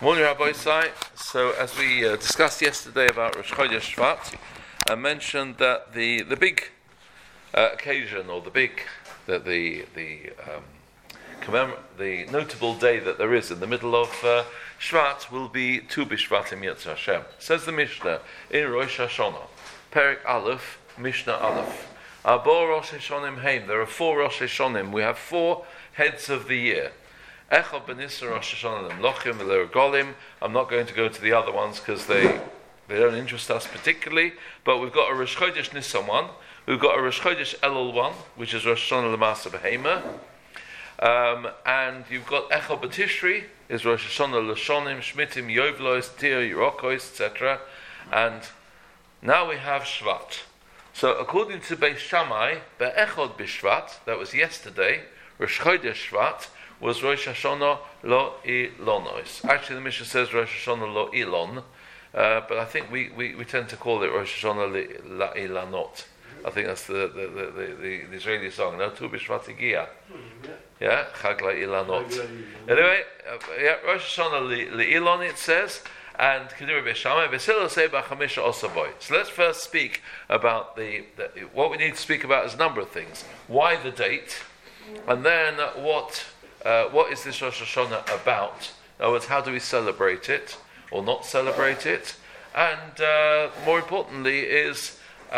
Morning, Rabbi Isai. So, as we discussed yesterday about Rosh Chodesh Shvat, I mentioned that the big occasion, or the notable day that there is in the middle of Shvat will be Tu B'Shvat Im Yirtzeh Hashem. Says the Mishnah in Rosh Hashanah, Perek Aleph, Mishnah Aleph. Arbor Rosh Hashanim Heim. There are 4 Rosh Hashanim. We have 4 heads of the year. Echad B'Nissan Rosh Hashanah Lochim Golim. I'm not going to go to the other ones because they don't interest us particularly. But we've got a Rosh Chodesh Nissan one. We've got a Rosh Chodesh Elul one, which is Rosh Hashanah L'Maaseh Behema. And you've got Echad B'Tishri is Rosh Hashanah L'Shonim Shmitim Yovlos Tir Yerokos, etc. And now we have Shvat. So according to Beis Shammai, Be'echad B'Shvat, that was yesterday, Rosh Chodesh Shvat was Rosh Hashanah Lo Ilonos. Actually, the Mishnah says Rosh Hashanah Lo Ilon, but I think we tend to call it Rosh Hashanah La Ilanot. I think that's the Israeli song. No, Tu B'Shvat Igia. Yeah, Chag La Ilanot. Anyway, Rosh Hashanah La Ilon it says, and Kedira Beis Shammai V'Silo Sei B'Chamisha Osavoy. So let's first speak about what we need to speak about is a number of things. Why the date, and then what is this Rosh Hashanah about? In other words, how do we celebrate it or not celebrate it? And more importantly, is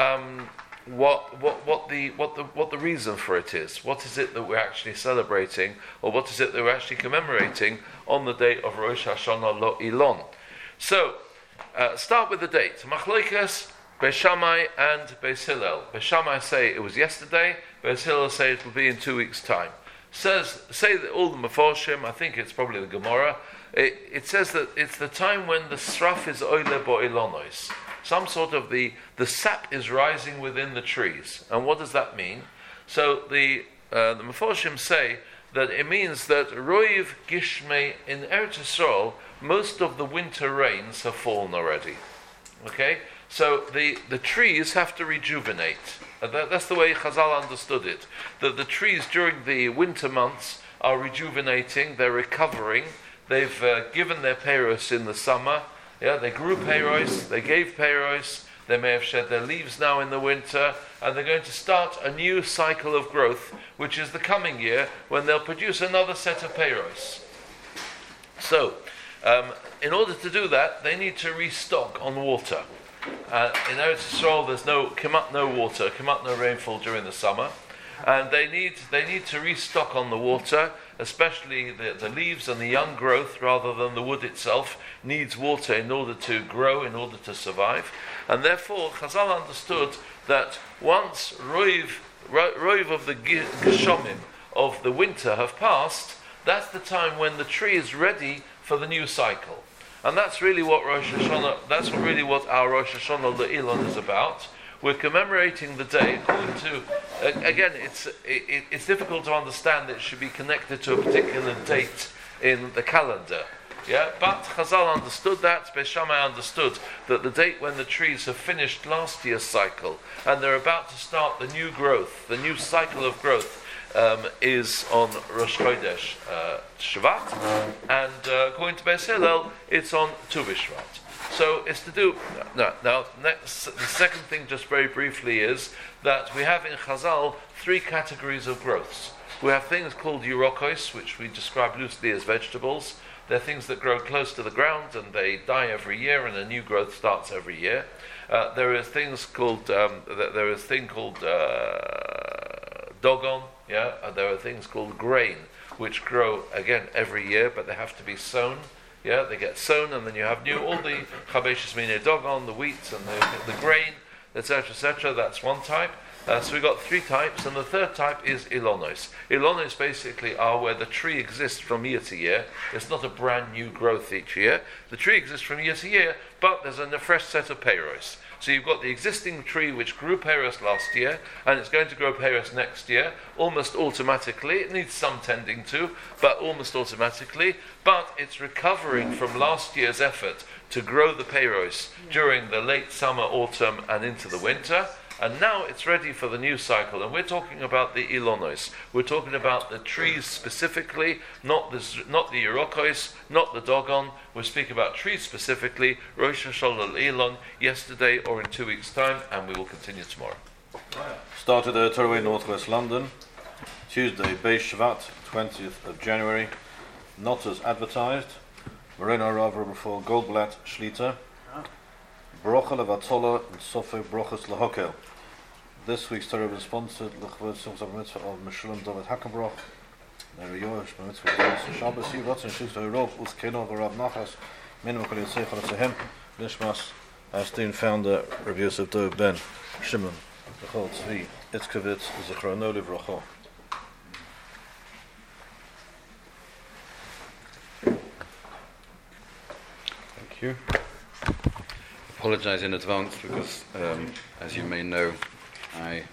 what the reason for it is. What is it that we're actually celebrating, or what is it that we're actually commemorating on the day of Rosh Hashanah Lo Ilon? So, start with the date. Machlokas Beis Shammai and Beis Hillel. Beis Shammai say it was yesterday. Beis Hillel say it will be in 2 weeks' time. Say that all the Meforshim, I think it's probably the Gemara, it says that it's the time when the sraf is oile bo'ilonos. Some sort of the sap is rising within the trees. And what does that mean? So the Meforshim say that it means that Roiv Gishmei in Eretz Yisrael, most of the winter rains have fallen already. Okay? So the trees have to rejuvenate. That's the way Chazal understood it. That the trees during the winter months are rejuvenating, they're recovering, they've given their peiros in the summer, they grew peiros, they gave peiros, they may have shed their leaves now in the winter, and they're going to start a new cycle of growth, which is the coming year, when they'll produce another set of peiros. So, in order to do that, they need to restock on water. In Eretz Yisrael, there's no water, no rainfall during the summer, and they need to restock on the water, especially the leaves and the young growth, rather than the wood itself, needs water in order to grow, in order to survive. And therefore, Chazal understood that once Roiv of the Geshomim of the winter have passed, that's the time when the tree is ready for the new cycle. And that's really what our Rosh Hashanah Le'ilon is about. We're commemorating the day according to, again, it's difficult to understand that it should be connected to a particular date in the calendar. Yeah, but Chazal understood that, Beis Shammai understood that the date when the trees have finished last year's cycle and they're about to start the new growth, the new cycle of growth, is on Rosh Chodesh Shvat, and according to Beis Hillel, it's on Tu B'Shvat. So it's to do. Now, the second thing, just very briefly, is that we have in Chazal 3 categories of growths. We have things called Yerokos, which we describe loosely as vegetables. They're things that grow close to the ground and they die every year, and a new growth starts every year. There is things called dogon. There are things called grain, which grow again every year, but they have to be sown. They get sown, and then you have all the chabeshes mine dogon, the wheat and the grain, etc., etc. That's one type. So we've got 3 types, and the third type is ilonos. Ilonos basically are where the tree exists from year to year. It's not a brand new growth each year. The tree exists from year to year, but there's a fresh set of peiros. So you've got the existing tree which grew peiros last year, and it's going to grow peiros next year, almost automatically. It needs some tending to, but almost automatically. But it's recovering from last year's effort to grow the peiros during the late summer, autumn, and into the winter. And now it's ready for the new cycle. And we're talking about the Ilonos. We're talking about the trees specifically, not the Yerokos, not the Dogon. We're speaking about trees specifically, Rosh Hashanah Elon, yesterday or in 2 weeks' time, and we will continue tomorrow. Started at Turway, Northwest London, Tuesday, Beis Shvat, 20th of January, not as advertised. Moreno Rav before Goldblatt Shlita, Brocha Levatola and Sofei Brochas Lahokel. This week's Torah was sponsored L'chvod Simchas Mitzvah of Meshulam David Hakenbroch, Neri Yosh Mitzvah David Shabbos Yivat and Shus Torah Uskeno V'Rav Nachas Minimum Kol Yitzchak L'Tzehem Nishmas Astin founder Rabbi Yosef Dov Ben Shimon B'Chol Tzvi Itzkevitz Zichrono Livrocho. Thank you. Apologise in advance because, as you may know, I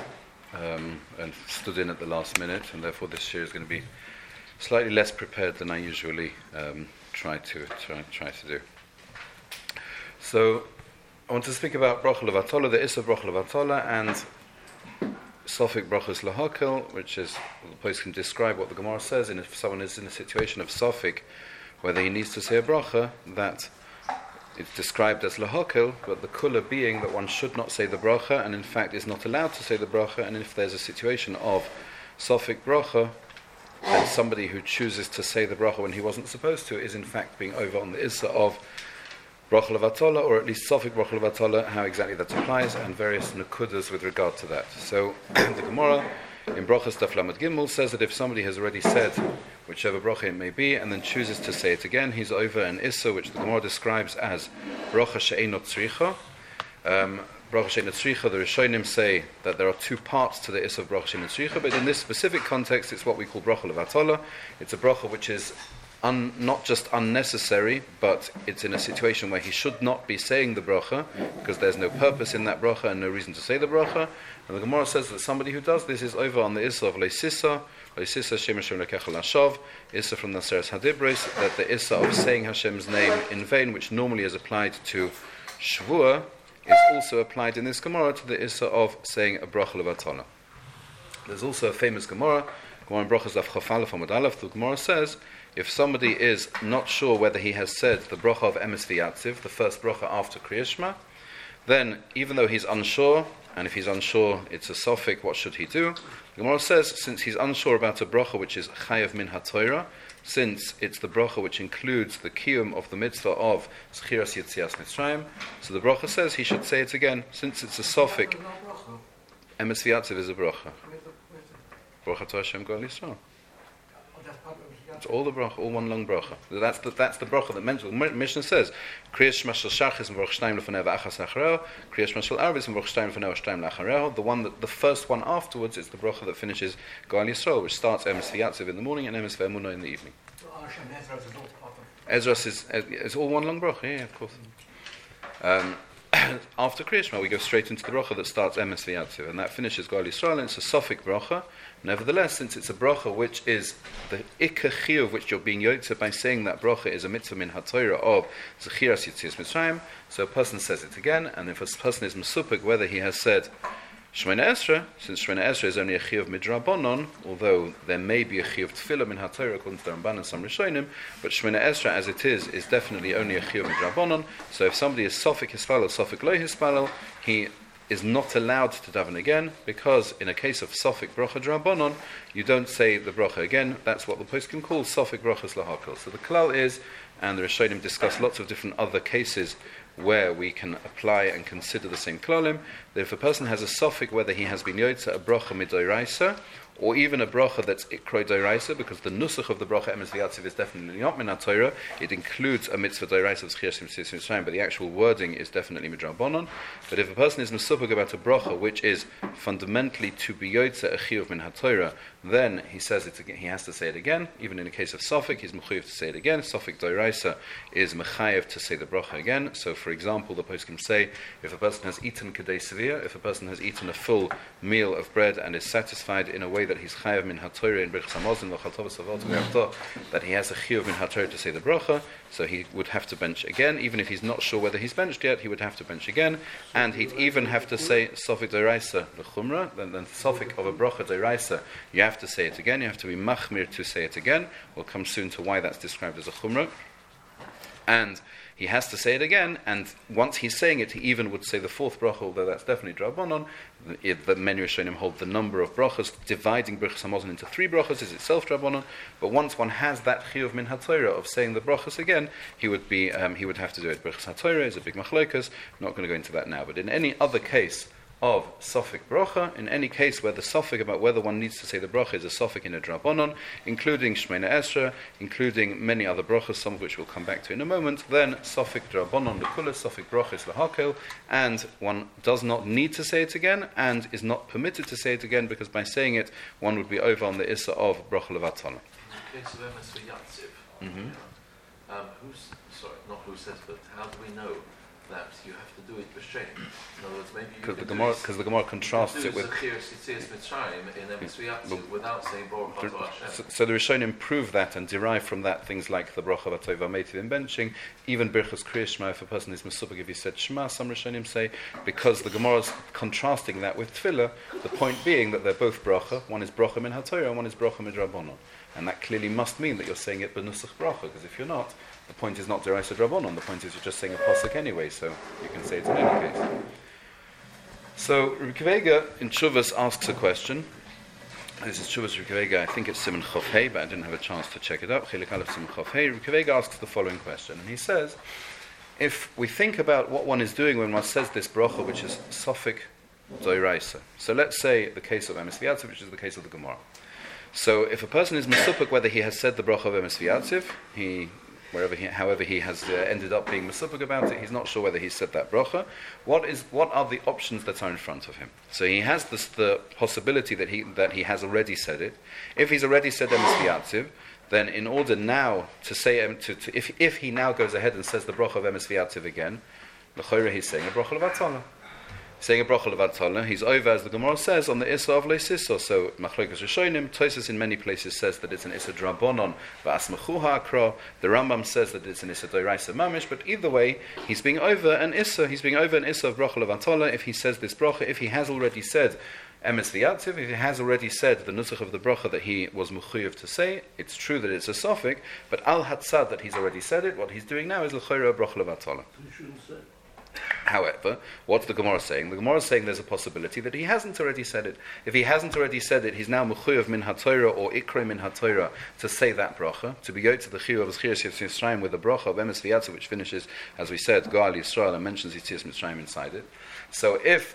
stood in at the last minute, and therefore this year is going to be slightly less prepared than I usually try to do. So, I want to speak about Brocha Levatola, the Issa Brocha Levatola, and Sofik Brochas Lahakel, which is the place can describe what the Gemara says, and if someone is in a situation of Sofik, whether he needs to say a bracha, that it's described as lahakel, but the kula being that one should not say the bracha, and in fact is not allowed to say the bracha, and if there's a situation of sofik bracha, then somebody who chooses to say the bracha when he wasn't supposed to is in fact being over on the issa of bracha levatola, or at least sofik bracha levatola, how exactly that applies, and various nukudas with regard to that. So the Gemara in Brochas Daf Lamed Gimel says that if somebody has already said whichever bracha it may be, and then chooses to say it again, he's over an issa, which the Gemara describes as bracha she'einot tzricha. Bracha she'einot tzricha, the Rishonim say that there are two parts to the issa of bracha she'einot tzricha, but in this specific context, it's what we call bracha levatola. It's a bracha which is not just unnecessary, but it's in a situation where he should not be saying the bracha, because there's no purpose in that bracha and no reason to say the bracha. And the Gemara says that somebody who does this is over on the issa of leisissa Shem Hashem Lekechel Hashav, issa from the Seres Hadibros, that the issa of saying Hashem's name in vain, which normally is applied to Shvuah, is also applied in this Gemara to the issa of saying a bracha levatola. There's also a famous Gemara in Brochas Daf Chaf Aleph Amud Aleph. The Gemara says, if somebody is not sure whether he has said the bracha of Emes V'Yatziv, the first bracha after Kriyas Shema, then even though he's unsure, and if he's unsure it's a sofik, what should he do? The Gemara says, since he's unsure about a bracha which is chayav min haTorah, since it's the bracha which includes the kiyum of the mitzvah of Zchiras Yetzias Mitzrayim, so the bracha says he should say it again, since it's a sofik. Emes V'Yatziv is a bracha. Bracha to Hashem Goel Yisrael. It's all the bracha, all one long bracha. That's the bracha that mentions. The Mishnah says, Kriyas Shema Shel Shachis V'Roch Shtayim Lefanei V'Achas Achareo, Kriyas Shema Shel Arvis V'Roch Shtayim Lefanei V'Shtayim La'Achareo. The first one afterwards is the bracha that finishes Goel Yisrael, which starts Emes V'Yatziv in the morning and Emes V'Emunah in the evening. Ezras is all one long bracha, yeah, of course. After Kriyas Shema, we go straight into the bracha that starts Emes V'Yatziv, and that finishes Goel Yisrael, and it's a sofik bracha. Nevertheless, since it's a bracha which is the ikka chiyuv, which you're being yotze by saying that bracha is a mitzvah min haTorah of Zechiras Yetzias Mitzrayim, so a person says it again, and if a person is mesupik whether he has said Shemona Esrei, since Shemona Esrei is only a chiyuv midrabanon, although there may be a chiyuv tefillah min haTorah according to the Ramban and some Rishonim, but Shemona Esrei as it is definitely only a chiyuv midrabanon. So if somebody is sofik hispalel, sofik lo hispalel, he is not allowed to daven again, because in a case of sofik bracha drabanon, you don't say the bracha again. That's what the poskim call sofik brachas lahakel. So the klal is, and the Rishonim discuss lots of different other cases where we can apply and consider the same klalim, that if a person has a sofik whether he has been yotze a bracha midoraisa, or even a bracha that's ikroi doiraisa, because the nusach of the bracha Emes V'Yatziv is definitely not min haTorah. It includes a mitzvah doiraisa of Zchiras Yetzias Mitzrayim, but the actual wording is definitely midrabanon. But if a person is mesupik about a bracha which is fundamentally to be yotze a chiyuv min haTorah, then he says it again. He has to say it again. Even in the case of sofik, he's mechuyev to say it again. Sofik doiraisa is mechayev to say the bracha again. So, for example, the poskim say if a person has eaten kedei sevir, if a person has eaten a full meal of bread and is satisfied in a way that he's chayav min haTorah in Birchas Hamazon that he has a chiyuv min haTorah to say the bracha, so he would have to bench again. Even if he's not sure whether he's benched yet, he would have to bench again, and he'd even have to say sofik d'oraisa l'chumra, then sofik of a bracha d'oraisa, you have to say it again, you have to be machmir to say it again. We'll come soon to why that's described as a chumra. And he has to say it again, and once he's saying it, he even would say the fourth bracha, although that's definitely Drabanan. The many Rishonim hold the number of brachas, dividing Birchas Hamazon into 3 brachas is itself Drabanan. But once one has that chiyuv min haTorah of saying the brachas again, he would have to do it. Birchas haTorah is a big machlokas. Not going to go into that now. But in any other case of sofik bracha, in any case where the sofik about whether one needs to say the bracha is a sofik in a drabanon, including Shemona Esra, including many other brachas, some of which we'll come back to in a moment, then sofik drabanon lekula, sofik bracha is lahakel, and one does not need to say it again, and is not permitted to say it again, because by saying it, one would be over on the issa of bracha levatala. In the case of Emes v'Yatziv, not who says, but how do we know that you have to do it b'shem? In other words, maybe you because the Gemara contrasts it with without saying Baruch Atah Hashem. So the Rishonim prove that and derive from that things like the bracha v'atov v'meitiv in benching, even birchas kriyas shema. If a person is mesupek, if he said shema, some Rishonim say, because the Gemara is contrasting that with tefillah. The point being that they're both bracha. One is bracha min haTorah, and one is bracha min drabanon, and that clearly must mean that you're saying it b'nusach bracha. Because if you're not, the point is not deraisa drabanon. The point is you're just saying a pasuk anyway, so you can say it in any case. So Rabbi Vega in Tshuvas asks a question. This is Tshuvas Rabbi Vega. I think it's Siman Chof Hei, but I didn't have a chance to check it out. Chelik Aleph Siman Chof Hei. Rabbi Vega asks the following question, and he says, if we think about what one is doing when one says this bracha, which is sofik doiraisa. So let's say the case of Emes v'Yatziv, which is the case of the Gemara. So if a person is mesupek whether he has said the bracha of Emes v'Yatziv, however he has ended up being mesupek about it, he's not sure whether he said that bracha. What are the options that are in front of him? So he has the possibility that he has already said it. If he's already said Emes v'Yatziv, then in order now to say if he now goes ahead and says the bracha of Emes v'Yatziv again, l'chorah he's saying a bracha levatala. Saying a bracha levatala, he's over, as the Gemara says, on the issa of leisiso. So Machlokas Rishonim, Tosfos in many places says that it's an issa drabonon va'asmachuha akra. The Rambam says that it's an issa doiraisa mamish. But either way, he's being over an issa. He's being over an issa of bracha levatala. If he says this bracha, if he has already said Emes v'Yatziv, if he has already said the nusach of the bracha that he was mechuyev to say, it's true that it's a sofik, but al hatzad that he's already said it, what he's doing now is l'chorah bracha levatala. You shouldn't say. However, what's the Gemara saying? The Gemara is saying there's a possibility that he hasn't already said it. If he hasn't already said it, he's now mechuyev min haTorah or ikra min haTorah to say that bracha, to be go to the chiyuv of Zchiras Yetzias Mitzrayim with the bracha of Emes v'Yatziv, which finishes, as we said, Goal Yisrael, and mentions Yetzias Mitzrayim inside it. So if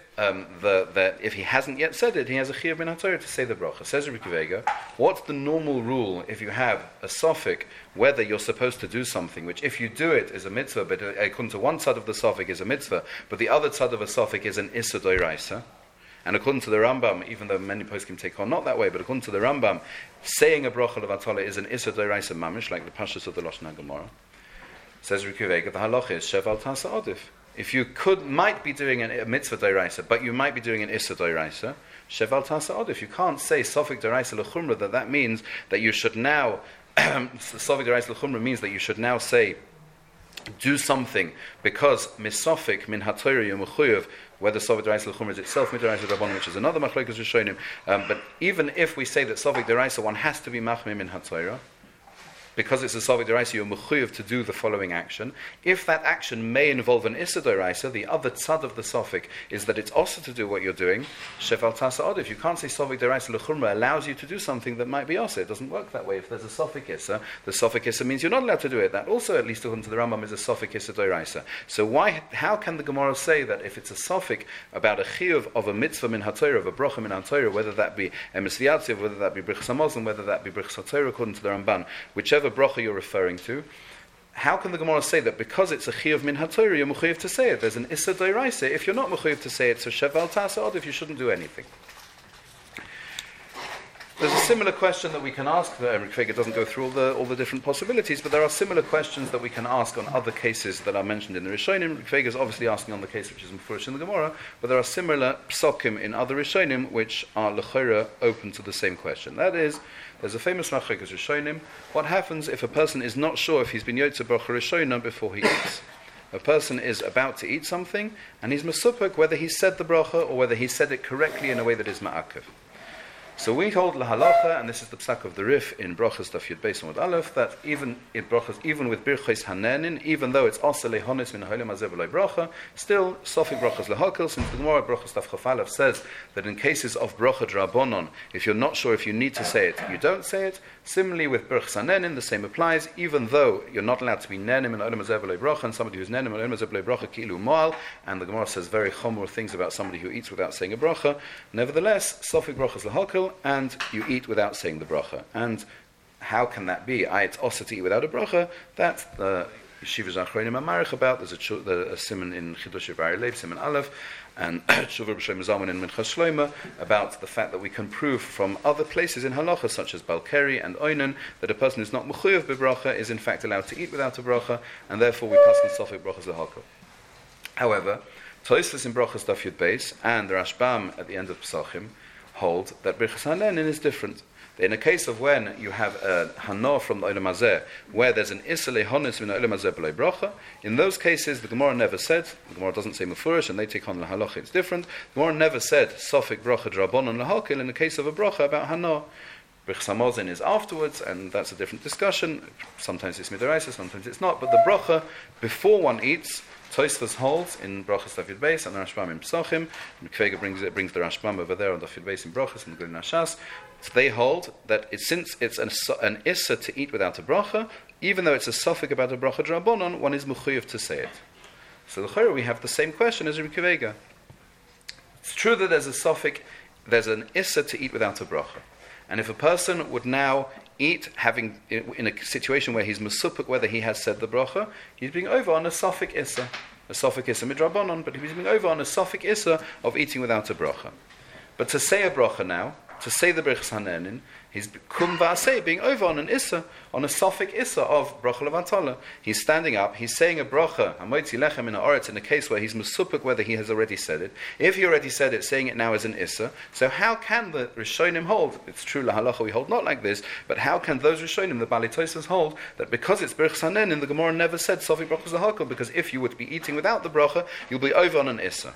he hasn't yet said it, he has a chiyuv min haTorah to say the bracha. Says Rabbi Vega, what's the normal rule if you have a sofik, whether you're supposed to do something, which if you do it is a mitzvah, but according to one side of the sofik is a mitzvah, but the other side of a sofik is an issa doiraisa. And according to the Rambam, even though many poskim take on not that way, but according to the Rambam, saying a bracha levatala is an issa doiraisa mamish, like the pashas of the Lashon HaGemara. Says Rabbi Vega, the halacha is sheval tasa odif. If you might be doing a mitzvah doiraisa, but you might be doing an issa doiraisa, sheval tasa odif. You can't say sofik doiraisa lechumra, that means that you should now sofik doiraisa lechumra means that you should now say do something because misofik min haTorah yemuchuyev, whether sofik doiraisa lechumra is itself midoraisa rabbanon, which is another machlokas rishonim. But even if we say that sofik doiraisa, one has to be machmir min haTorah, because it's a sofik doiraisa, you're mechuyev to do the following action. If that action may involve an issa doiraisa, the other tzad of the sofik is that it's also to do what you're doing. Sheval tasa odif. You can't say sofik doiraisa lechumra allows you to do something that might be also. It doesn't work that way. If there's a sofik issa, the sofik issa means you're not allowed to do it. That also, at least according to the Rambam, is a sofik issa doiraisa. So how can the Gemara say that if it's a sofik about a chiyuv of a mitzvah min haTorah, of a bracha min haTorah, whether that be Emes v'Yatziv, whether that be Birchas Hamazon, whether that be Birchas haTorah, according to the Ramban, whichever bracha you're referring to, how can the Gemara say that because it's a chiyuv min haTorah, you're mechuyev to say it? There's an issa doiraisa. If you're not mechuyev to say it, so sheval tasa odif, you shouldn't do anything. there's a similar question that we can ask. Rick Fager doesn't go through all the different possibilities, but there are similar questions that we can ask on other cases that are mentioned in the Rishonim. Rick Fager is obviously asking on the case which is Mefurish in the Gemara, but there are similar psokim in other Rishonim which are l'chora open to the same question. That is, there's a famous Machlokes Rishonim. What happens if a person is not sure if he's been Yotze Bracha Rishona before he eats? A person is about to eat something, and he's mesupek whether he said the bracha or whether he said it correctly in a way that is ma'akev. So we hold lahalacha, and this is the psak of the Rif in Brachas Daf Yud Beis Amud Aleph, that even in brachas, even with birchos hanenin, even though it's also lehonis min ha'olam hazeh v'lo bracha, still sofik brachas lehakel. Since the Gemara Brachas Daf Chaf Aleph says that in cases of bracha drabonon, if you're not sure if you need to say it, you don't say it. Similarly with birchos hanenin, the same applies. Even though you're not allowed to be nenim min ha'olam hazeh v'lo bracha, and somebody who's nenim min ha'olam hazeh v'lo bracha ki'ilu moal, and the Gemara says very chomor things about somebody who eats without saying a bracha. Nevertheless, sofik brachas lehakel, and you eat without saying the bracha. And how can that be? It's also to eat without a bracha. That the Yeshivas Achronim Amarich about. There's a simon in Chidush Vari Leib, Simon Aleph, and Shuvah B'Shem Zalman in Minchas Shloima about the fact that we can prove from other places in halacha, such as Balkeri and Oinen, that a person who's not mechuyev b'bracha is in fact allowed to eat without a bracha, and therefore we pass in sofik brachas lehakel. However, Tosfos in Brachas Daf Yud Beis and the Rashbam at the end of Pesachim hold that Birchas Hanenin is different. In a case of when you have a Hana from the Olam Hazeh, where there's an Issa lehonis min Olam Hazeh b'lei bracha, in those cases the Gemara never said, the Gemara doesn't say Mefurish, and they take on the halacha, it's different. The Gemara never said Sofik bracha drabonon lehalkil in the case of a bracha about Hana. Birchas Hamazon is afterwards, and that's a different discussion. Sometimes it's midaraisa, sometimes it's not, but the bracha before one eats, Tosfos holds in Brachas Daf Yud Beis and the Rashbam in Pesachim, and Kvega brings the Rashbam over there on Daf Yud Beis in Brachas and the Gulin Hashas. So they hold that since it's an issa to eat without a bracha, even though it's a suffix about a bracha drabonon, one is mechuyev to say it. So l'chora we have the same question as Rabbi Kvega. It's true that there's a suffix, there's an issa to eat without a bracha, and if a person would now eat, having in a situation where he's mesupik whether he has said the bracha, he's being over on a sofik issa midrabanon, but he's being over on a sofik issa of eating without a bracha. But to say a bracha now, to say the Birchas Hanenin, he's kum va'aseh, being over on an issa, on a sofik issa of bracha levatala. He's standing up, he's saying a bracha, hamoitzi lechem in ha'aretz, in a case where he's mesupik whether he has already said it. If he already said it, saying it now is an issa, so how can the Rishonim hold, it's true lahalacha we hold not like this, but how can those Rishonim, the Bali Tosfos, hold that because it's Birchas Hanenin, the Gemara never said sofik brachas lahakol, because if you would be eating without the bracha, you'll be over on an issa.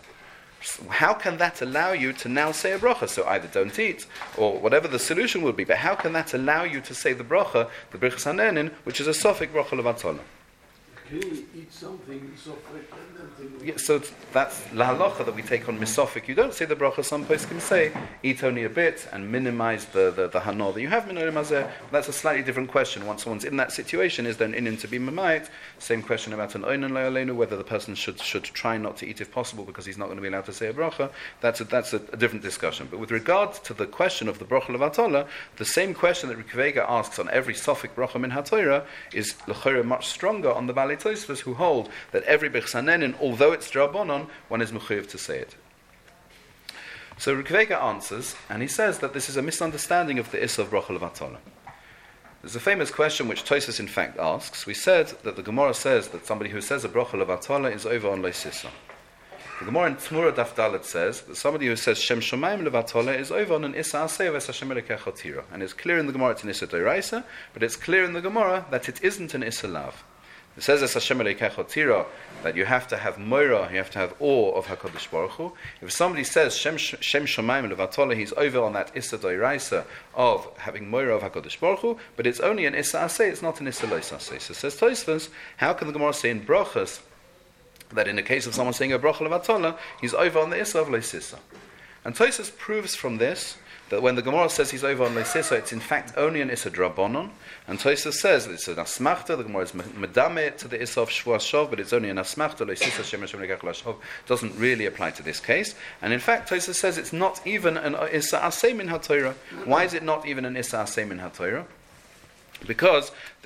How can that allow you to now say a bracha? So either don't eat, or whatever the solution would be, but how can that allow you to say the bracha, the Birchas Hanenin, which is a sofik bracha levatala? Can you eat something sofik and then think? Yeah, so that's la halacha that we take on misofik. You don't say the bracha. Some place can say eat only a bit and minimize the hana that you have min olam hazeh. That's a slightly different question. Once someone's in that situation, is there an inin to be mamayit? Same question about an oinen le'aleinu, whether the person should try not to eat if possible because he's not going to be allowed to say a bracha. That's a different discussion. But with regard to the question of the bracha levatala, the same question that Rikvega asks on every sofik bracha min haTorah is l'chora much stronger on the Bali Tosfos, who hold that every Birchas Hanenin, although it's drabonon, one is mechuyev to say it. So Rikvega answers, and he says that this is a misunderstanding of the issa of bracha levatala. There's a famous question which Tosfos in fact asks. We said that the Gemara says that somebody who says a bracha levatala is over on leisissa. The Gemara in Tmura Daf Dalet says that somebody who says Shem Shomayim levatala is over on an issa aseh ves Hashem elokei chotira. And it's clear in the Gemara it's an issa doraisa, but it's clear in the Gemara that it isn't an issa lav. It says as Hashem elokei chotira that you have to have moira, you have to have awe of HaKadosh Baruch Hu. If somebody says Shem Shomayim levatala, he's over on that issa doraisa of having moira of HaKadosh Baruch Hu, but it's only an issa aseh, it's not an issa lois aseh. So says Tosfos, how can the Gemara say in brachas that in the case of someone saying a bracha levatala, he's over on the issa of leisissa? And Tosfos proves from this that when the Gemara says he's over on leisissa, it's in fact only an issa drabonon. And Tosfos says that it's an asmachta. The Gemara is medame to the issa of shvuas shov, but it's only an asmachta. Leisissa shem Hashem lekach lashov doesn't really apply to this case. And in fact, Tosfos says it's not even an issa aseh min haTorah. Why is it not even an issa aseh min haTorah? Because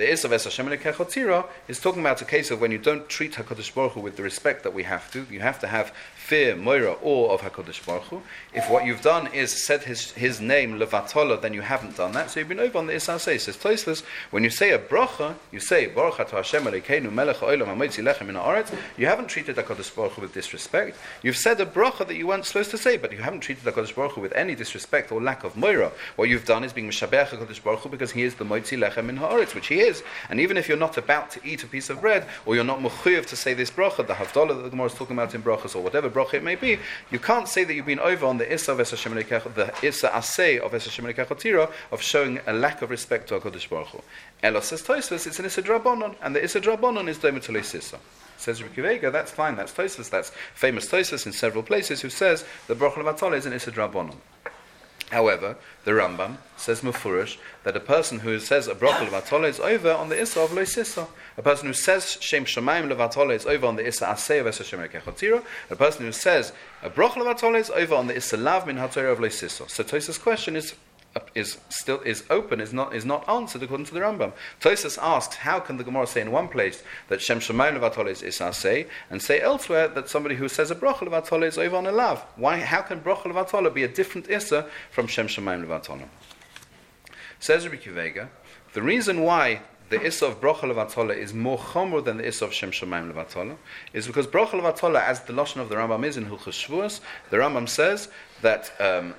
the Is of Es Hashem Elokecha Tzira is talking about a case of when you don't treat HaKadosh Baruch Hu with the respect that we have to. You have to have fear, moira, awe of HaKadosh Baruch Hu. If what you've done is said his name, Levatola, then you haven't done that. So you've been over on the Is Aseh. Says Tosfos, when you say a bracha, you say, Baruch Atah Hashem Elokeinu Melech HaOlam HaMotzi Lechem Min HaAretz. You haven't treated HaKadosh Baruch Hu with disrespect. You've said a bracha that you weren't supposed to say, but you haven't treated HaKadosh Baruch Hu with any disrespect or lack of moira. What you've done is being Meshabeach HaKadosh Baruch Hu because he is the Motzi Lechem Min HaAretz, which he is. And even if you're not about to eat a piece of bread, or you're not mechuyev to say this bracha, the Havdalah that the Gemara is talking about in brachas, or whatever bracha it may be, you can't say that you've been over on the Issa of Es Hashem Elokecha, the Issa Aseh of Es Hashem Elokecha Tzira, of showing a lack of respect to HaKadosh Baruch Hu. Elo says Tosfos, it's an Issa Drabonon, and the Issa Drabonon is Domitolei Sissa. Says Rabbi Akiva, that's fine, that's Tosfos, that's famous Tosfos in several places, who says the bracha Levatala is an Issa Drabonon. However, the Rambam says Mufurish that a person who says a bracha Levatala is over on the Issa of Lo Sissa. A person who says Shem Shamayim Levatala is over on the Issa Aseh of Es Hashem Elokecha Tzira. A person who says a bracha Levatala is over on the Issa Lav Min HaTorah of Lo Sissa. So Tosfos' question is open, is not answered according to the Rambam. Tosfos asks, how can the Gemara say in one place that Shem Shamayim Levatala is Issa Aseh, and say elsewhere that somebody who says a bracha Levatala is over on a Lav? Why? How can bracha Levatala be a different Issa from Shem Shamayim Levatala? Says Rabbi Akiva, the reason why the Issa of bracha Levatala is more chomer than the Issa of Shem Shamayim Levatala is because bracha Levatala, as the lashon of the Rambam is in Hilchos Shavuos, the Rambam says that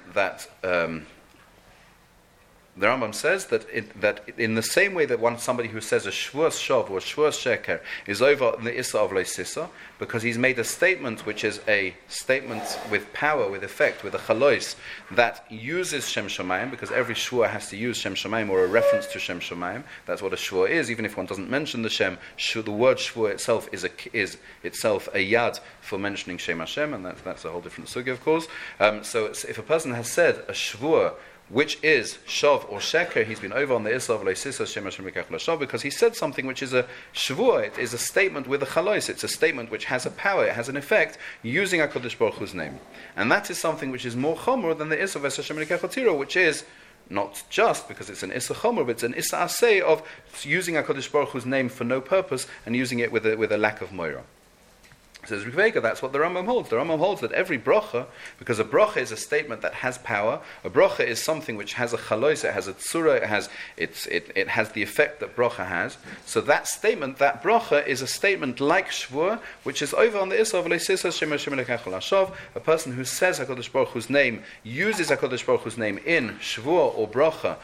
the Rambam says that in the same way that somebody who says a shvuas shav or a shvuas sheker is over the Issa of Lo Sissa, because he's made a statement which is a statement with power, with effect, with a chalois that uses Shem Shamayim, because every shvua has to use Shem Shamayim or a reference to Shem Shamayim. That's what a shvua is, even if one doesn't mention the Shem. The word shvua itself is itself a yad for mentioning Shem Hashem, and that's a whole different sugya, of course. So if a person has said a shvua which is shav or sheker, he's been over on the Issa of Lo Sissa Shem Hashem Elokecha L'shav, because he said something which is a shvuah, it is a statement with a chalois, it's a statement which has a power, it has an effect, using HaKadosh Baruch Hu's name. And that is something which is more chomer than the Issa of Es Hashem Elokecha Tzira, which is not just because it's an Issa chomer, but it's an Issa aseh of using HaKadosh Baruch Hu's name for no purpose and using it with a lack of moira. Says Riveka, that's what the Rambam holds. The Rambam holds that every bracha, because a bracha is a statement that has power, a bracha is something which has a chalois, it has a tzura, it has the effect that bracha has. So that statement, that bracha, is a statement like shvua, which is over on the Issa of Lo Sissa Shem Hashem Elokecha L'shav. A person who says HaKadosh Baruch Hu's name, uses HaKadosh Baruch Hu's name in shvua or bracha,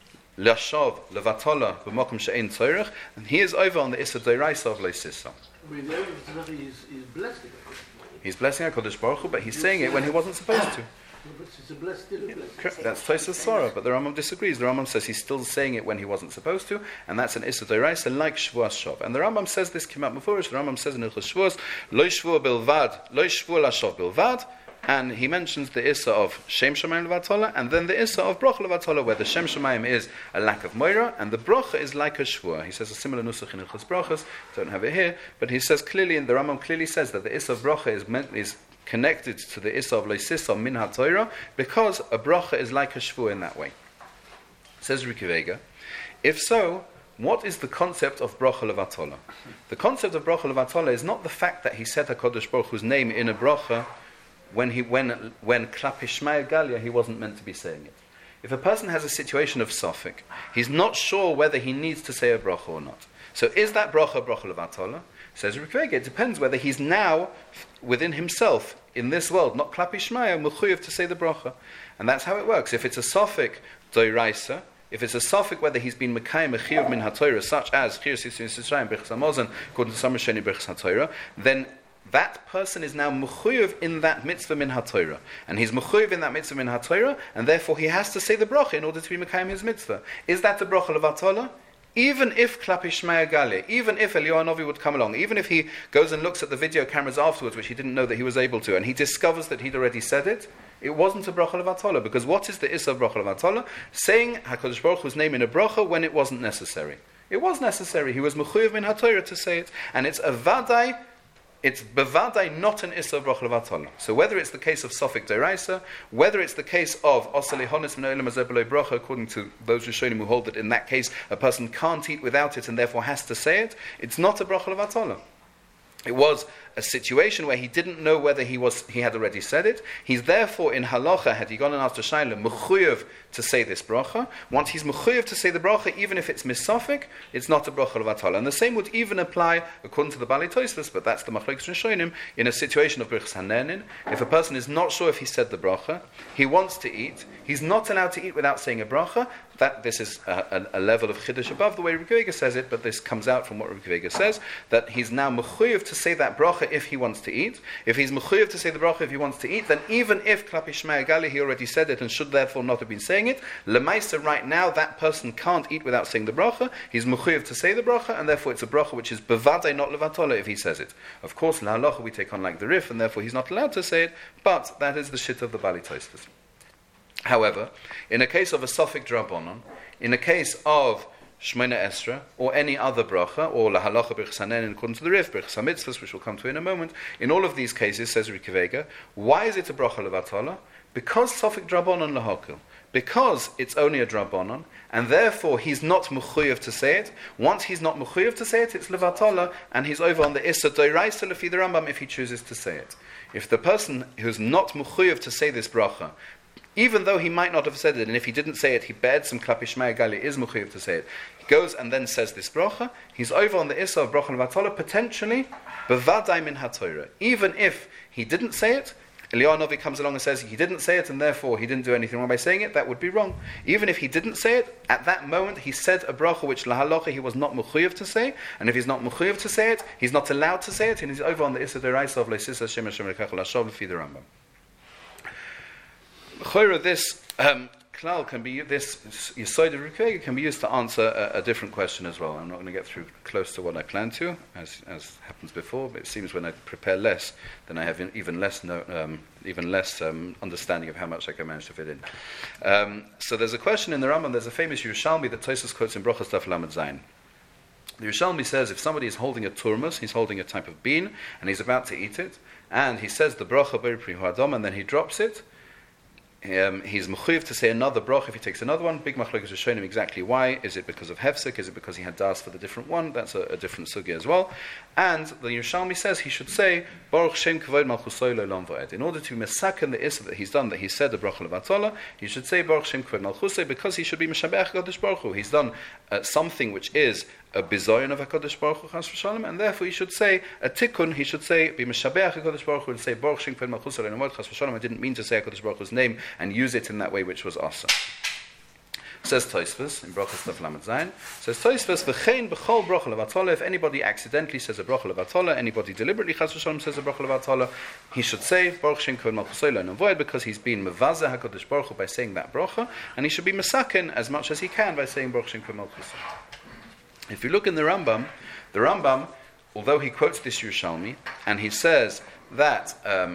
L'shav, Levatala, B'makom she'ein tzorech, and he is over on the Issa D'oraisa of Lo Sissa. I mean, he's blessing. He's blessing HaKadosh Baruch Hu, but he's saying it when he wasn't supposed to. But it's a blessed, still a blessing. That's Tosfos Svara, but the Rambam disagrees. The Rambam says he's still saying it when he wasn't supposed to, and that's an Issa D'oraisa like Shvuas Shav. And the Rambam says this came out before us. The Rambam says in Hilchos Shavuos, Lo Shvua Bilvad, Lo Shvua L'Shav Bilvad, and he mentions the Issa of Shem Shamayim Levatala, and then the Issa of Bracha Levatala, where the Shem Shamayim is a lack of moira, and the Bracha is like a Shvua. He says a similar nusach in Hilchos Brachas, don't have it here, but he says clearly, and the Rambam clearly says that the Issa of Bracha is connected to the Issa of Lo Sissa Min HaTorah, because a Bracha is like a Shvua in that way. Says Rikivega, if so, what is the concept of Bracha Levatala? The concept of Bracha Levatala is not the fact that he said HaKadosh Baruch Hu's name in a Bracha when Klapi Shmaya Galia, he wasn't meant to be saying it. If a person has a situation of Safek, he's not sure whether he needs to say a bracha or not. So is that bracha Levatala? Says Rikvega, it depends whether he's now within himself in this world, not Klapi Shmaya, mechuyev to say the bracha. And that's how it works. If it's a Safek D'oraisa, if it's a Safek whether he's been Mekayim Mechiyav Min HaTorah, such as Chiyas Yisrael B'chas HaMazon, according to Samar Sheni B'chas HaTorah, then that person is now mechuyev in that mitzvah min haTorah, and he's mechuyev in that mitzvah min haTorah, and therefore he has to say the bracha in order to be mekayim his mitzvah. Is that the bracha levatala? Even if Klapi Shmaya Galia, even if Eliyahu Novi would come along, even if he goes and looks at the video cameras afterwards, which he didn't know that he was able to, and he discovers that he'd already said it, it wasn't a bracha levatala, because what is the issa of bracha levatala? Saying HaKadosh Baruch Hu's name in a bracha when it wasn't necessary. It was necessary. He was mechuyev min haTorah to say it, and it's a vadai it's bevadai not an issa of bracha levatala. So whether it's the case of Sofik Deraisa, whether it's the case of Osali Honis Menoilam Azebeloi Bracha, according to those Rishonim who hold that in that case a person can't eat without it and therefore has to say it, it's not a bracha levatala. It was a situation where he didn't know whether he had already said it. He's therefore in halacha, had he gone and asked a shayla, mechuyev to say this bracha. Once he's mechuyev to say the bracha, even if it's misafik, it's not a bracha levatala. And the same would even apply, according to the Bali Tosfos, but that's the machlokes Rishonim, in a situation of brichas hanenin. If a person is not sure if he said the bracha, he wants to eat, he's not allowed to eat without saying a bracha. This is a level of chiddush above the way Rabbi Akiva says it, but this comes out from what Rabbi Akiva says, that he's now mechuyev to say that bracha if he wants to eat. If he's mechuyev to say the bracha if he wants to eat, then even if klapi shmei gali he already said it and should therefore not have been saying it, lemaisa right now that person can't eat without saying the bracha. He's mechuyev to say the bracha, and therefore it's a bracha which is bevadai not levatola if he says it. Of course, la halacha we take on like the Rif, and therefore he's not allowed to say it. But that is the shit of the Bali Tosfos. However, in a case of a Sofik Drabonon, in a case of Shmona Esra, or any other bracha, or La Halacha Brichas Hanenin according to the Rif, Brichas HaMitzvahs, which we'll come to in a moment, in all of these cases, says Rabbi Akiva, why is it a bracha levatala? Because Sofik Drabonon lahakil. Because it's only a Drabonon, and therefore he's not mechuyev to say it. Once he's not mechuyev to say it, it's levatala, and he's over on the Issa Doiraisa Lefi the Rambam if he chooses to say it. If the person who's not mechuyev to say this bracha, even though he might not have said it, and if he didn't say it, he bared some klapi shmei gali, is mechuyev to say it. He goes and then says this bracha. He's over on the issa of bracha levatala, potentially bevadai min haTorah. Even if he didn't say it, Eliyahu Novi comes along and says he didn't say it, and therefore he didn't do anything wrong by saying it. That would be wrong. Even if he didn't say it, at that moment he said a bracha which lahalacha he was not mechuyev to say, and if he's not mechuyev to say it, he's not allowed to say it, and he's over on the issa deraisa of leisis Hashem Hashem Rekachal Hashav Lefi the Rambam. This klal can be this Yesod of Rabbi Akiva can be used to answer a different question as well. I'm not going to get through close to what I planned to, as happens before. But it seems when I prepare less, then I have even less understanding of how much I can manage to fit in. So there's a question in the Rambam. There's a famous Yerushalmi that Tosfos quotes in Brochas Daf Lamed Zayin. The Yerushalmi says if somebody is holding a turmus, he's holding a type of bean, and he's about to eat it, and he says the bracha b'ri pri ha'adam, and then he drops it. He's mechuyev to say another bracha if he takes another one. Big machlokes are showing him exactly why. Is it because of hefsek? Is it because he had das for the different one? That's a different sugya as well. And the Yerushalmi says he should say Baruch Shem Kavod Malchusoi L'Olam Va'ed. In order to mesaken the issa that he's done, that he said the bracha levatala, he should say Baruch Shem Kavod Malchusoi because he should be Meshabeach Kadosh Baruch Hu. He's done something which is a bizoyon of HaKadosh Baruch Hu Chas v'Shalom, and therefore he should say a tikkun. He should say be Meshabeach HaKadosh Baruch Hu and say Baruch Shem Kavod Malchusoi L'Olam Chas v'Shalom. I didn't mean to say HaKadosh Baruch Hu's name and use it in that way which was awesome. Says Tosfos in Brochas Daf Lamed Zayin. Says Tosfos v'chein b'chol bracha levatala. If anybody accidentally says a bracha levatala, anybody deliberately chas v'shalom says a bracha levatala, he should say Baruch Shem Kavod Malchusoi L'Olam Va'ed because he's been mevazeh HaKadosh Baruch Hu by saying that bracha, and he should be mesaken as much as he can by saying Baruch Shem Kavod Malchusoi. If you look in the Rambam, although he quotes this Yerushalmi and he says that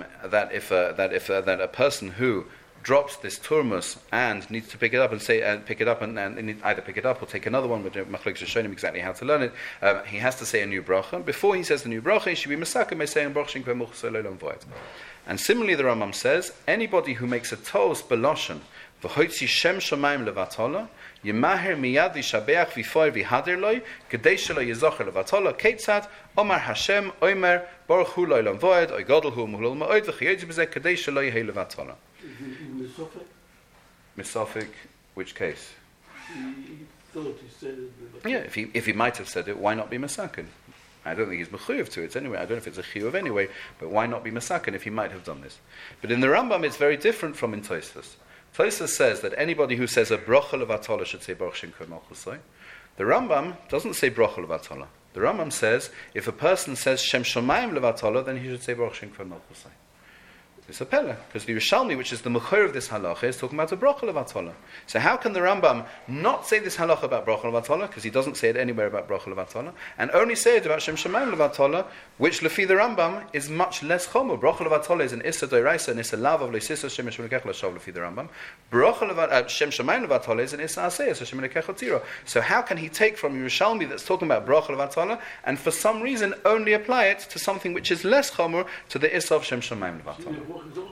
a person who drops this turmus and needs to pick it up and say and either pick it up or take another one, but machlokes has shown him exactly how to learn it. He has to say a new bracha. Before he says the new bracha, he should be mesaken by saying Baruch Shem Kavod Malchusoi L'Olam Va'ed. And similarly, the Rambam says anybody who makes a toast beloshen v'hoitzi shem shomayim levatala yemaher miyad yishabeach v'foir v'hader loy kedei shelo yizocher levatala keitzad omar Hashem omer Baruch Hu L'Olam Va'ed oy gadol hu muhlul ma'od v'chiyotzi b'zeh kedei shelo yehei levatala. In Misafik? Misafik, which case? He thought he said it. Yeah, if he might have said it, why not be mesaken? I don't think he's mechuyev to it anyway. I don't know if it's a chiyuv anyway, but why not be mesaken if he might have done this? But in the Rambam, it's very different from in Tosfos. Tosfos says that anybody who says a bracha levatala should say Baruch Shem Kavod Malchusoi. The Rambam doesn't say bracha levatala. The Rambam says if a person says Shem Shomayim levatala, then he should say Baruch Shem Kavod Malchusoi. It's a pella, because the Yerushalmi, which is the Mechor of this halacha, is talking about a bracha levatala. So how can the Rambam not say this halacha about bracha levatala, because he doesn't say it anywhere about bracha levatala, and only say it about Shem Shamayim levatala, which lefi the Rambam is much less chomer. Bracha levatala is an issa doiraisa, an issa lav of leisisa Shem Shemekech lashav lefi the Rambam. Bracha Shem Shamayim levatala is an issa aseh, so Shem Shemekech tiro. So how can he take from Yerushalmi that's talking about bracha levatala, and for some reason only apply it to something which is less chomer, to the issa of Shem Shamayim levatala?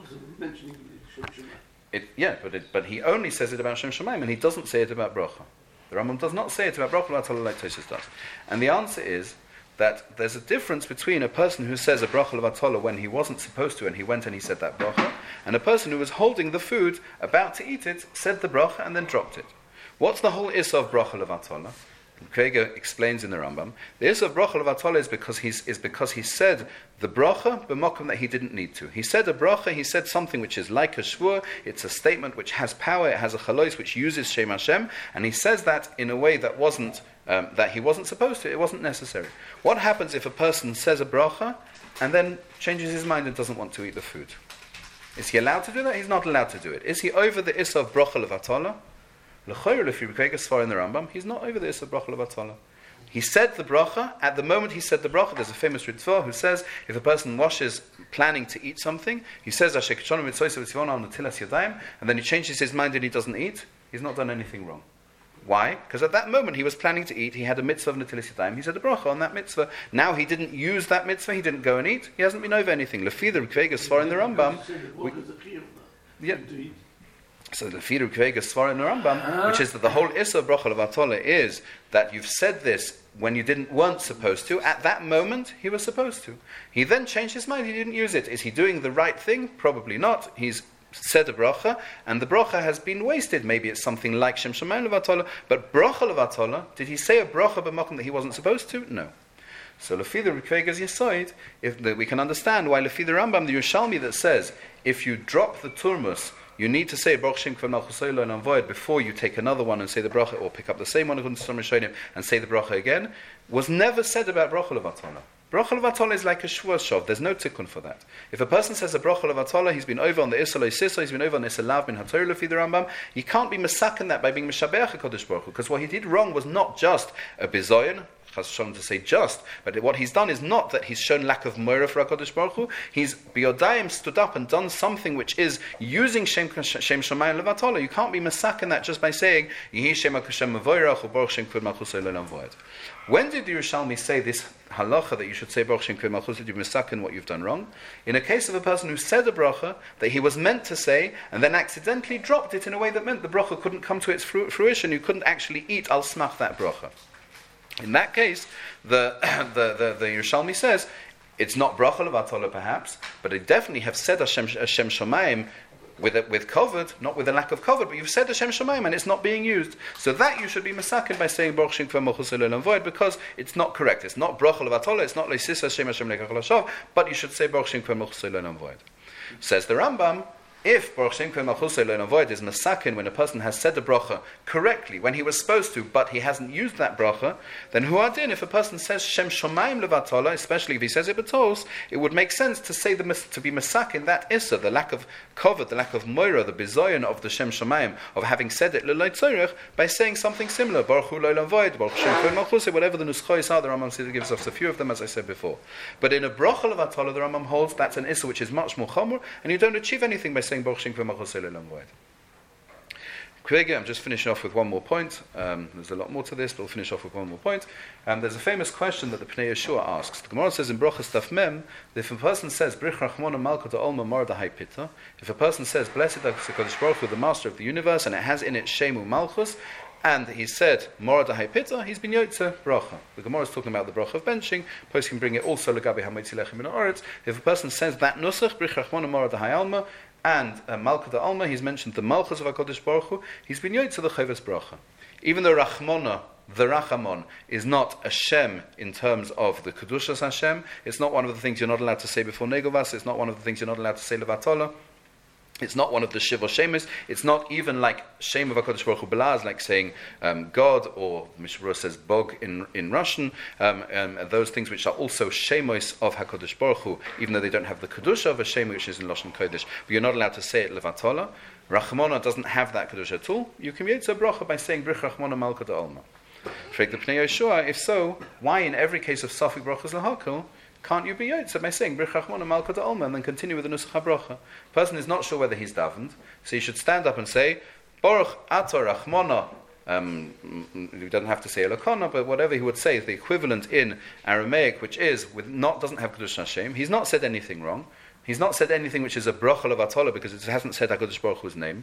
But he only says it about Shem Shamayim, and he doesn't say it about bracha. The Rambam does not say it about bracha levatala like Tosfos does. And the answer is that there's a difference between a person who says a bracha levatala when he wasn't supposed to, and he went and he said that bracha, and a person who was holding the food, about to eat it, said the bracha and then dropped it. What's the whole issa of bracha levatala? Krieger explains in the Rambam, the issa of bracha levatala is because he said the bracha b'makom that he didn't need to. He said a bracha, he said something which is like a shvur, it's a statement which has power, it has a chalois which uses Shem Hashem, and he says that in a way that wasn't that he wasn't supposed to, it wasn't necessary. What happens if a person says a bracha and then changes his mind and doesn't want to eat the food? Is he allowed to do that? He's not allowed to do it. Is he over the issa of bracha levatala? L'choyer if you break a svar in the Rambam, he's not over the issa of bracha levatala. He said the bracha, at the moment he said the bracha, there's a famous Ritzvah who says, if a person washes planning to eat something, he says, and then he changes his mind and he doesn't eat, he's not done anything wrong. Why? Because at that moment he was planning to eat, he had a mitzvah of Netilas Yadayim, he said a bracha on that mitzvah. Now he didn't use that mitzvah, he didn't go and eat, he hasn't been over anything. Lefi the Rikvega Svar in the Rambam. So the Fidu Kvega Svar in the Rambam, which is that the whole issa of bracha levatala is that you've said this when you weren't supposed to. At that moment, he was supposed to. He then changed his mind. He didn't use it. Is he doing the right thing? Probably not. He's said a bracha, and the bracha has been wasted. Maybe it's something like Shem Shamayim levatala, but bracha levatala, did he say a bracha b'makom that he wasn't supposed to? No. So lefi the Rikvega's Yesoid, we can understand why lefi the Rambam, the Yerushalmi that says, if you drop the turmus, you need to say Baruch Shem K'vod Malchus Olam and Avoid before you take another one and say the bracha, or pick up the same one according to some Rishonim and say the bracha again, was never said about bracha levatala. Bracha levatala is like a shvur shov. There's no tikkun for that. If a person says a bracha levatala, he's been over on the issa lo'isisa, he's been over on the issa lav bin haTorah lefi the Rambam. He can't be mesaken that by being mishabeach HaKadosh Baruch Hu, because what he did wrong was not just a bizoyon, Chas Shalom to say just, but what he's done is not that he's shown lack of moira for HaKadosh Baruch Hu. He's biyodayim stood up and done something which is using Shem Shamayim levatala. You can't be mesaken that just by saying Yehi Shem HaKashem Mevoirach or Baruch Shem K'vod Malchus Olam Voed. When did the Yerushalmi say this halacha that you should say Baruch Shem K'vod Malchus that you've mesaken what you've done wrong? In a case of a person who said a bracha that he was meant to say and then accidentally dropped it in a way that meant the bracha couldn't come to its fruition, you couldn't actually eat al smach that bracha. In that case, the Yerushalmi says it's not bracha levatala perhaps, but they definitely have said Hashem Shamayim with kavod, not with a lack of kavod, but you've said Hashem Shamayim and it's not being used. So that you should be masakin by saying Baruch Shem K'vod Malchus Olam Voed, because it's not correct. It's not bracha levatala, it's not leisisa Hashem Lekach Lashav, but you should say Baruch Shem K'vod Malchus Olam Voed. Says the Rambam, if Baruch Shem K'vod Malchus Olam Voed is masakin when a person has said the bracha correctly, when he was supposed to, but he hasn't used that bracha, then huadin, if a person says Shem Shamayim levatala, especially if he says it b'tos, it would make sense to say to be masakin that issa, the lack of kavod, the lack of moira, the bizoyon of the Shem Shamayim, of having said it l'loi tzorech, by saying something similar, Baruch Hu Olam Voed, Baruch Shem K'vod Malchus, whatever the nuschos are, the Rambam gives us a few of them, as I said before. But in a bracha levatala, the Rambam holds that's an issa which is much more chomer, and you don't achieve anything by saying Baruch Shem K'vod Malchus Olam Voed. I'm just finishing off with one more point. There's a lot more to this, but we'll finish off with one more point. There's a famous question that the Pnei Yeshua asks. The Gemara says in Brochas Daf Mem that if a person says Brich Rachmona Malka Olma Mordahai Pitta, if a person says Blessed is HaKadosh Baruch Hu, the Master of the Universe, and it has in it Shemu Malchus, and he said Mordahai Pitta, he's been Yotze Bracha. The Gemara is talking about the Bracha of benching. Post can bring it also Legabe Hametzi Lechem Min Haaretz. If a person says that Nusach Brich Rachmona Mordahai Alma, and Malka da Alma, he's mentioned the Malchus of HaKadosh Baruch Hu, he's been yotze the Chovas Bracha. Even though Rachmona, the Rachamon, is not a Shem in terms of the Kedushas Hashem, it's not one of the things you're not allowed to say before Negovas, it's not one of the things you're not allowed to say Levatala, It's not one of the Shiva Shemus. It's not even like Shem of HaKadosh Baruch Hu Belaz, like saying God, or Mishra says Bog in Russian. Those things which are also Shemos of HaKadosh Baruch Hu, even though they don't have the Kedusha of a Shem, which is in Lashon Kodesh. But you're not allowed to say it Levatola. Rachmona doesn't have that Kedusha at all. You can Yotze Bracha by saying Brich Rachmona Malka D'Alma. Frek the Pnei Yeshua, if so, why in every case of Safik Brachas L'Hakol can't you be Yotze by saying Brich Rachmona Malka D'Alma and then continue with the Nusach HaBracha? Person is not sure whether he's davened, so he should stand up and say Baruch Ato Rachmona. He doesn't have to say Elokana, but whatever he would say is the equivalent in Aramaic, which is doesn't have Kedush Hashem. He's not said anything wrong. He's not said anything which is a bracha levatola because it hasn't said HaKadosh Baruch Hu's name.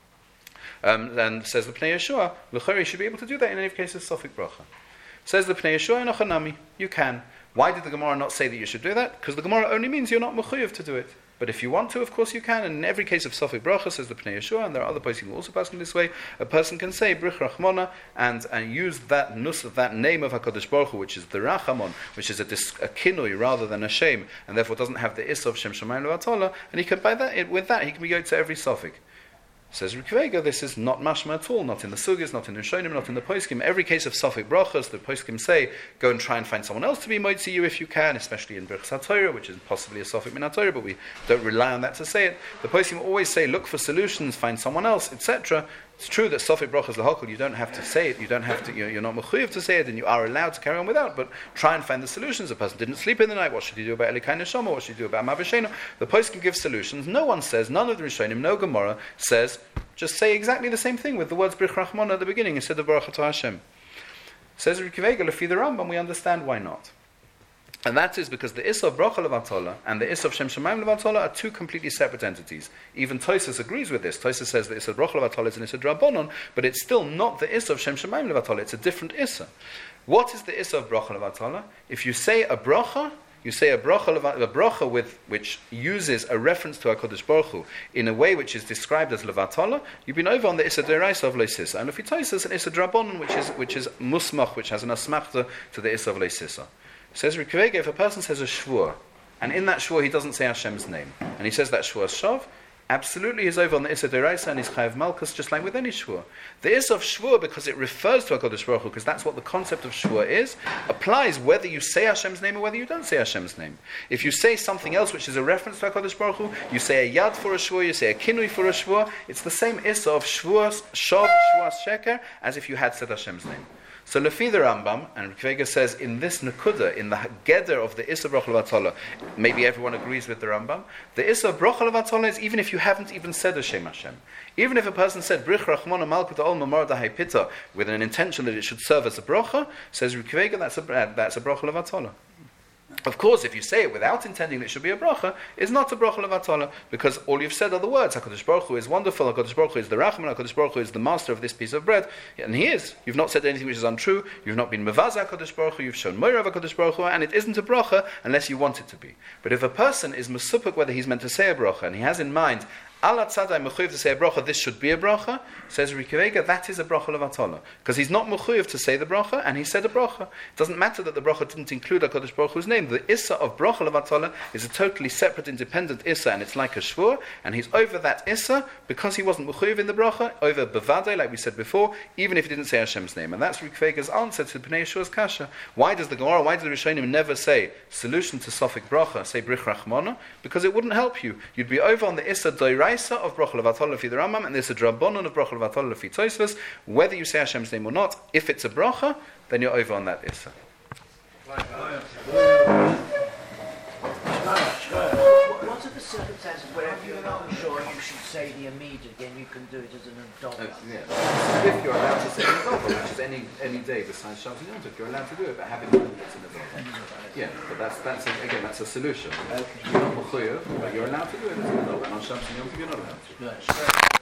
And says the Pnei Yeshua, L'chari should be able to do that in any case of Sofik bracha. Says the Pnei Yeshua, Enochanami, you can. Why did the Gemara not say that you should do that? Because the Gemara only means you're not mechuyev to do it. But if you want to, of course you can. And in every case of Sofik bracha, says the Pnei Yeshua, and there are other places who also pass in this way, a person can say Brich Rachmona and use that nus of that name of HaKadosh Baruch Hu, which is the Rachamon, which is a kinui rather than a shame, and therefore doesn't have the is of Shem Shemayim Levatola, and he can with that he can be Yotze every Sofik. Says Rikvega, this is not mashma at all, not in the Sugis, not in the Rishonim, not in the Poskim. Every case of Sofik brachas, the Poskim say, go and try and find someone else to be Moitzi you if you can, especially in Birchas HaTorah, which is possibly a Sofik min HaTorah, but we don't rely on that to say it. The Poskim always say, look for solutions, find someone else, etc. It's true that Sofik brachas l'hakol, you don't have to say it, you don't have to, you're not mechuyev to say it, and you are allowed to carry on without, but try and find the solutions. A person didn't sleep in the night, what should he do about Elikai Neshama, what should he do about Mavashena? The Poskim give solutions. No one says, none of the Rishonim, no Gemara says, just say exactly the same thing with the words Brich Rachmona at the beginning instead of Baruch Atah Hashem. Says Rikivega, Lefi the Rambam, we understand why not. And that is because the Issa of Bracha Levatola and the Issa of Shem Shemayim Levatola are two completely separate entities. Even Tosas agrees with this. Tosas says the Issa of Bracha Levatola is an Issa Drabonon, but it's still not the Issa of Shem Shemayim Levatola. It's a different Issa. What is the Issa of Bracha Levatola? If you say a bracha, you say a bracha which uses a reference to HaKadosh Baruch Hu in a way which is described as Levatola, you've been over on the Issa Deraisa of Leisisa. And if you Tosas, an Issa Drabonon, which is Musmach, which has an Asmachta to the Issa of Leisisa. Says Rikvega, if a person says a shvur, and in that shvur he doesn't say Hashem's name, and he says that shvur shav, absolutely he's over on the Issa Deraisa and he's chayav malchus, just like with any shvur. The Issa of shvur, because it refers to HaKadosh Baruch Hu, because that's what the concept of shvur is, applies whether you say Hashem's name or whether you don't say Hashem's name. If you say something else which is a reference to HaKadosh Baruch Hu, you say a yad for a shvur, you say a kinui for a shvur, it's the same Issa of shvur, shav, shvur, sheker, as if you had said Hashem's name. So Lefi the Rambam, and Rikvega says in this Nakuda, in the Geder of the Issa Bracha Levatola, maybe everyone agrees with the Rambam, the Issa Bracha Levatola is even if you haven't even said Hashem Hashem. Even if a person said Brich Rachmona Malkut Olma Mordahai Pita with an intention that it should serve as a bracha, says Rikvega, that's a Bracha Levatola. Of course, if you say it without intending that it should be a bracha, it's not a bracha levatola, because all you've said are the words, HaKadosh Baruch Hu is wonderful, HaKadosh Baruch Hu is the Rachman, HaKadosh Baruch Hu is the master of this piece of bread, and he is. You've not said anything which is untrue, you've not been mevaz HaKadosh Baruch Hu, you've shown moira of HaKadosh Baruch Hu, and it isn't a bracha unless you want it to be. But if a person is mesupuk whether he's meant to say a bracha, and he has in mind, Ala tzadai mechuyev to say a bracha, this should be a bracha, says Rikivega, that is a bracha levatola. Because he's not mechuyev to say the bracha, and he said a bracha. It doesn't matter that the bracha didn't include HaKadosh Baruch Hu's name. The Issa of bracha levatola is a totally separate, independent Issa, and it's like a shvur, and he's over that Issa, because he wasn't mechuyev in the bracha, over bevadei, like we said before, even if he didn't say Hashem's name. And that's Rikvega's answer to Pnei Yeshua's kasha. Why does the Gemara, why do the Rishonim never say solution to Sofik bracha, say Brich Rachmona? Because it wouldn't help you. You'd be over on the Issa Doiraisa of Bracha Levatola Lefi the Rambam, and there's a Drabonon of Bracha Levatola Lefi Tosfos, whether you say Hashem's name or not. If it's a bracha, then you're over on that Issa. What are the circumstances where if you're not sure you should say the Amid again, you can do it as an adult? If you're allowed to say an adult, which is any day besides Shabbos and Yom Tov, you're allowed to do it, but having known it's an adult. Yeah, but that's a solution. You're not mechuyev, but you're allowed to do it as an adult, and on Shabbos and Yom Tov you're not allowed to.